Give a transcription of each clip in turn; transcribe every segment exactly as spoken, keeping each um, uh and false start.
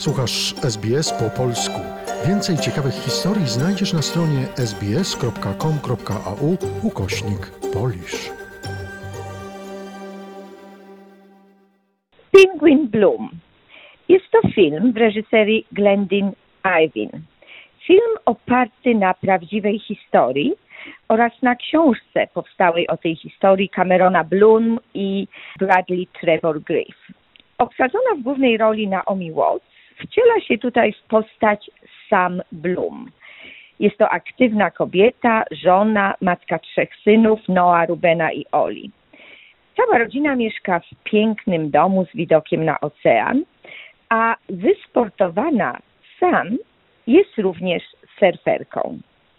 Słuchasz S B S po polsku. Więcej ciekawych historii znajdziesz na stronie sbs.com.au ukośnik Polish. Penguin Bloom. Jest to film w reżyserii Glendyn Irwin. Film oparty na prawdziwej historii oraz na książce powstałej o tej historii Camerona Bloom i Bradley Trevor Griff. Obsadzona w głównej roli Naomi Watts wciela się tutaj w postać Sam Bloom. Jest to aktywna kobieta, żona, matka trzech synów, Noah, Rubena i Oli. Cała rodzina mieszka w pięknym domu z widokiem na ocean, a wysportowana Sam jest również surferką.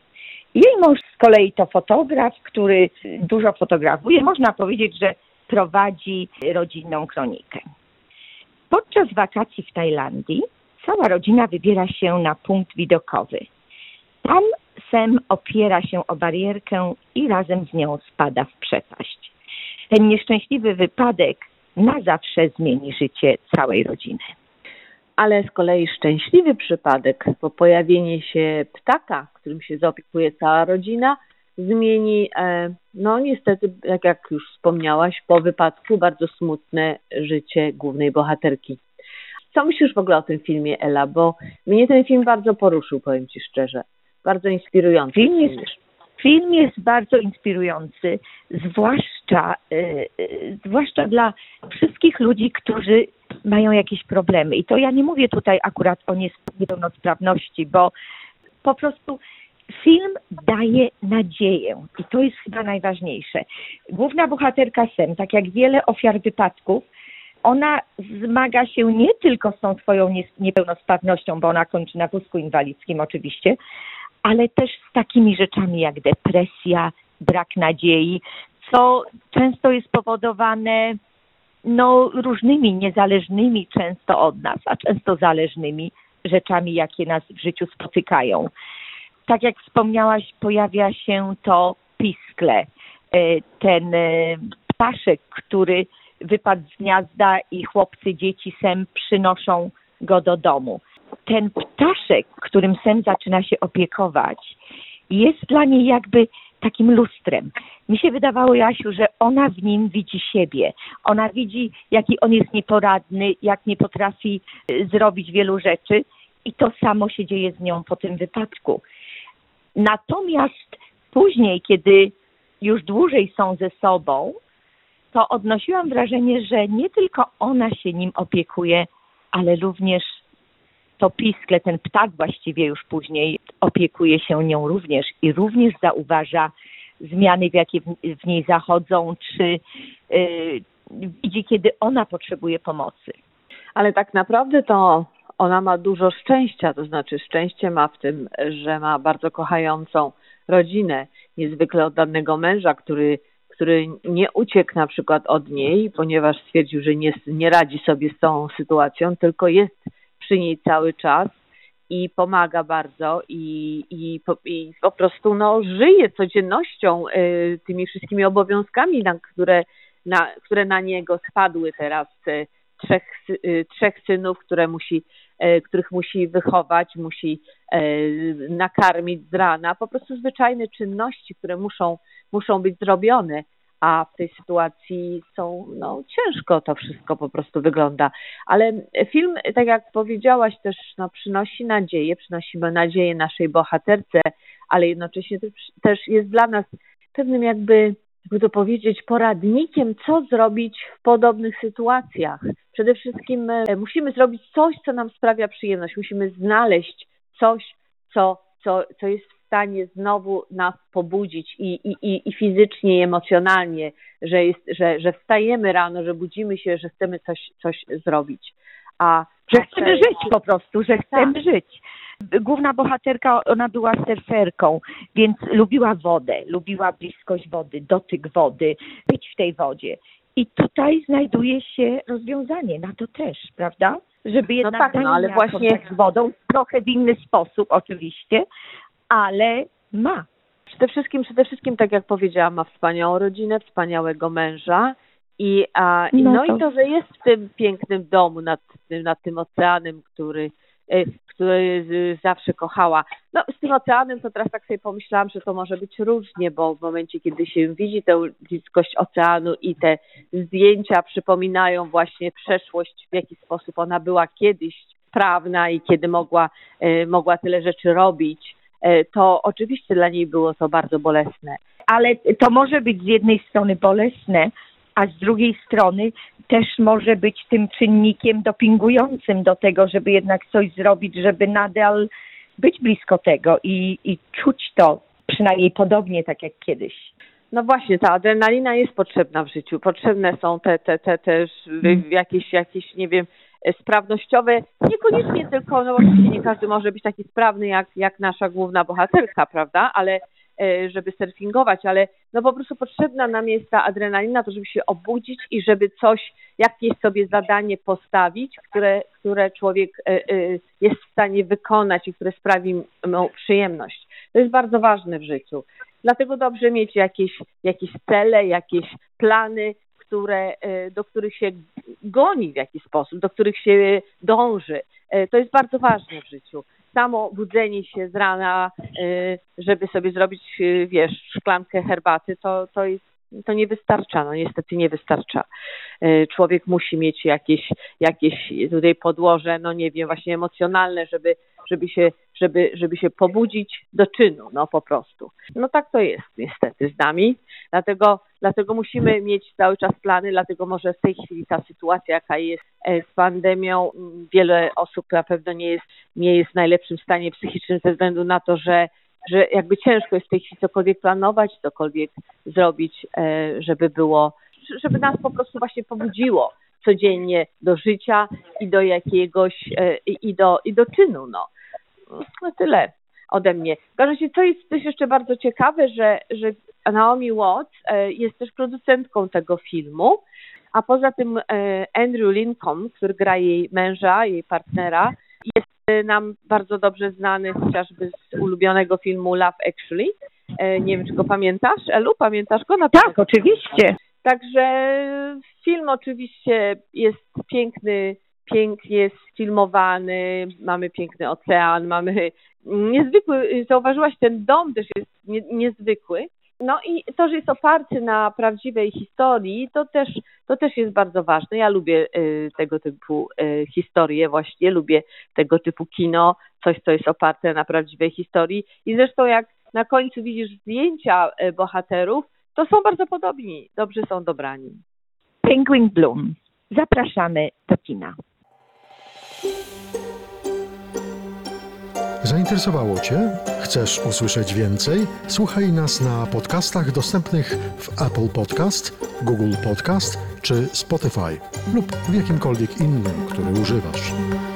Jej mąż z kolei to fotograf, który dużo fotografuje. Można powiedzieć, że prowadzi rodzinną kronikę. Podczas wakacji w Tajlandii cała rodzina wybiera się na punkt widokowy. Tam Sam opiera się o barierkę i razem z nią spada w przepaść. Ten nieszczęśliwy wypadek na zawsze zmieni życie całej rodziny. Ale z kolei szczęśliwy przypadek, bo pojawienie się ptaka, którym się zaopiekuje cała rodzina, zmieni, no niestety, tak jak już wspomniałaś, po wypadku bardzo smutne życie głównej bohaterki. Co myślisz w ogóle o tym filmie, Ela? Bo mnie ten film bardzo poruszył, powiem Ci szczerze. Bardzo inspirujący. Film jest, film jest bardzo inspirujący, zwłaszcza, yy, yy, zwłaszcza dla wszystkich ludzi, którzy mają jakieś problemy. I to ja nie mówię tutaj akurat o niepełnosprawności, bo po prostu film daje nadzieję i to jest chyba najważniejsze. Główna bohaterka Sam, tak jak wiele ofiar wypadków, ona zmaga się nie tylko z tą swoją niepełnosprawnością, bo ona kończy na wózku inwalidzkim oczywiście, ale też z takimi rzeczami jak depresja, brak nadziei, co często jest powodowane no, różnymi niezależnymi często od nas, a często zależnymi rzeczami, jakie nas w życiu spotykają. Tak jak wspomniałaś, pojawia się to piskle, ten ptaszek, który wypadł z gniazda i chłopcy, dzieci Sam przynoszą go do domu. Ten ptaszek, którym Sam zaczyna się opiekować, jest dla niej jakby takim lustrem. Mi się wydawało, Jasiu, że ona w nim widzi siebie. Ona widzi, jaki on jest nieporadny, jak nie potrafi zrobić wielu rzeczy i to samo się dzieje z nią po tym wypadku. Natomiast później, kiedy już dłużej są ze sobą, to odnosiłam wrażenie, że nie tylko ona się nim opiekuje, ale również to piskle, ten ptak właściwie już później opiekuje się nią również i również zauważa zmiany, w jakie w niej zachodzą, czy yy, widzi, kiedy ona potrzebuje pomocy. Ale tak naprawdę to ona ma dużo szczęścia, to znaczy szczęście ma w tym, że ma bardzo kochającą rodzinę, niezwykle oddanego męża, który który nie uciekł na przykład od niej, ponieważ stwierdził, że nie, nie radzi sobie z tą sytuacją, tylko jest przy niej cały czas i pomaga bardzo i, i, po, i po prostu no, żyje codziennością y, tymi wszystkimi obowiązkami, na które, na, które na niego spadły teraz y, trzech, y, trzech synów, które musi, y, których musi wychować, musi y, nakarmić z rana, po prostu zwyczajne czynności, które muszą muszą być zrobione, a w tej sytuacji są, no ciężko to wszystko po prostu wygląda. Ale film, tak jak powiedziałaś, też no, przynosi nadzieję, przynosimy nadzieję naszej bohaterce, ale jednocześnie też jest dla nas pewnym jakby, jakby to powiedzieć, poradnikiem, co zrobić w podobnych sytuacjach. Przede wszystkim musimy zrobić coś, co nam sprawia przyjemność. Musimy znaleźć coś, co, co, co jest w stanie znowu nas pobudzić i, i, i fizycznie, i emocjonalnie, że, jest, że, że wstajemy rano, że budzimy się, że chcemy coś, coś zrobić. A że chcemy żyć po prostu, że chcemy tak. żyć. Główna bohaterka, ona była surferką, więc lubiła wodę, lubiła bliskość wody, dotyk wody, być w tej wodzie. I tutaj znajduje się rozwiązanie na to też, prawda? Żeby jednak no tak, no, ale właśnie z wodą, trochę w inny sposób oczywiście, ale ma. Przede wszystkim, przede wszystkim, tak jak powiedziałam, ma wspaniałą rodzinę, wspaniałego męża I, a, No no to- i to, że jest w tym pięknym domu nad tym, nad tym oceanem, który, e, który z- zawsze kochała. No z tym oceanem to teraz tak sobie pomyślałam, że to może być różnie, bo w momencie, kiedy się widzi tę bliskość oceanu i te zdjęcia przypominają właśnie przeszłość, w jaki sposób ona była kiedyś sprawna i kiedy mogła, e, mogła tyle rzeczy robić, e, to oczywiście dla niej było to bardzo bolesne. Ale to może być z jednej strony bolesne, a z drugiej strony też może być tym czynnikiem dopingującym do tego, żeby jednak coś zrobić, żeby nadal być blisko tego i, i czuć to przynajmniej podobnie tak jak kiedyś. No właśnie, ta adrenalina jest potrzebna w życiu. Potrzebne są te, te, te też Mm. jakieś, jakieś, nie wiem, sprawnościowe. Niekoniecznie tylko, no oczywiście nie każdy może być taki sprawny jak, jak nasza główna bohaterka, prawda? Ale e, żeby surfingować, ale no po prostu potrzebna nam jest ta adrenalina, to żeby się obudzić i żeby coś, jakieś sobie zadanie postawić, które, które człowiek e, e, jest w stanie wykonać i które sprawi mu przyjemność. To jest bardzo ważne w życiu. Dlatego dobrze mieć jakieś, jakieś cele, jakieś plany, które, e, do których się goni w jakiś sposób, do których się dąży. E, To jest bardzo ważne w życiu. Samo budzenie się z rana, e, żeby sobie zrobić, e, wiesz, szklankę herbaty, to, to jest, to nie wystarcza, no niestety nie wystarcza. E, Człowiek musi mieć jakieś, jakieś tutaj podłoże, no nie wiem, właśnie emocjonalne, żeby, żeby się, żeby, żeby się pobudzić do czynu, no po prostu. No tak to jest niestety z nami, dlatego, dlatego musimy mieć cały czas plany, dlatego może w tej chwili ta sytuacja, jaka jest e, z pandemią, m, wiele osób na pewno nie jest, nie jest w najlepszym stanie psychicznym ze względu na to, że że jakby ciężko jest w tej chwili cokolwiek planować, cokolwiek zrobić, e, żeby było, żeby nas po prostu właśnie pobudziło codziennie do życia i do jakiegoś, e, i do, i do czynu, no. No tyle ode mnie. W każdym razie, co jest też jeszcze bardzo ciekawe, że, że Naomi Watts e, jest też producentką tego filmu, a poza tym e, Andrew Lincoln, który gra jej męża, jej partnera, jest e, nam bardzo dobrze znany chociażby z ulubionego filmu Love Actually. E, nie wiem, czy go pamiętasz, Elu? Pamiętasz go? Na pewno. Tak, oczywiście. Także film oczywiście jest piękny, pięknie sfilmowany, mamy piękny ocean, mamy niezwykły, zauważyłaś, ten dom też jest nie, niezwykły. No i to, że jest oparty na prawdziwej historii, to też, to też jest bardzo ważne. Ja lubię y, tego typu y, historie, właśnie lubię tego typu kino, coś, co jest oparte na prawdziwej historii. I zresztą jak na końcu widzisz zdjęcia y, bohaterów, to są bardzo podobni, dobrze są dobrani. Penguin Bloom. Zapraszamy do kina. Zainteresowało Cię? Chcesz usłyszeć więcej? Słuchaj nas na podcastach dostępnych w Apple Podcast, Google Podcast czy Spotify lub w jakimkolwiek innym, który używasz.